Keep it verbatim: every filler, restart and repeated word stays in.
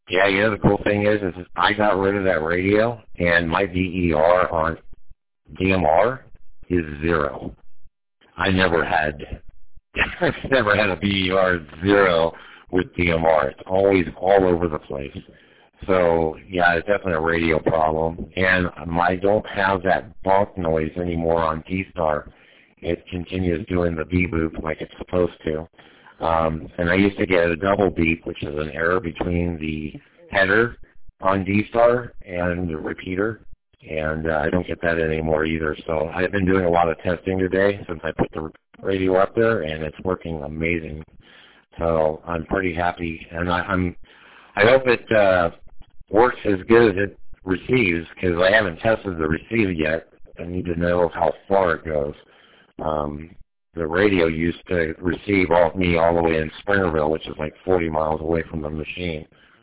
Yeah, you know the cool thing is, is I got rid of that radio, and my D E R on D M R is zero. I never had, I've never had a D E R zero with D M R. It's always all over the place. So yeah, it's definitely a radio problem, and I don't have that bonk noise anymore on D-Star. It continues doing the beep boop like it's supposed to. Um, and I used to get a double beep, which is an error between the header on D-Star and the repeater, and uh, I don't get that anymore either. So I've been doing a lot of testing today since I put the radio up there, and it's working amazing. So I'm pretty happy, and I, I'm I hope it uh, works as good as it receives, because I haven't tested the receive yet. I need to know how far it goes. Um, the radio used to receive all, me all the way in Springerville, which is like forty miles away from the machine.